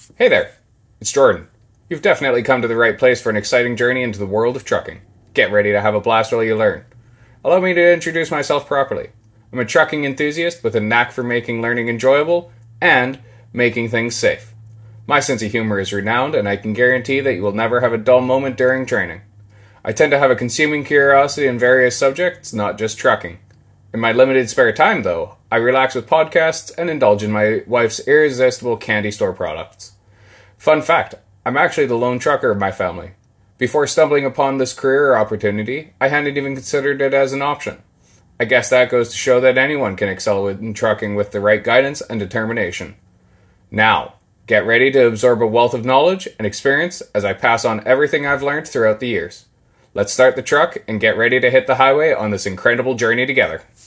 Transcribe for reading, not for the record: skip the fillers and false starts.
Hey there, it's Jordan. You've definitely come to the right place for an exciting journey into the world of trucking. Get ready to have a blast while you learn. Allow me to introduce myself properly. I'm a trucking enthusiast with a knack for making learning enjoyable and making things safe. My sense of humor is renowned, and I can guarantee that you will never have a dull moment during training. I tend to have a consuming curiosity in various subjects, not just trucking. In my limited spare time, though, I relax with podcasts and indulge in my wife's irresistible candy store products. Fun fact, I'm actually the lone trucker of my family. Before stumbling upon this career opportunity, I hadn't even considered it as an option. I guess that goes to show that anyone can excel in trucking with the right guidance and determination. Now, get ready to absorb a wealth of knowledge and experience as I pass on everything I've learned throughout the years. Let's start the truck and get ready to hit the highway on this incredible journey together.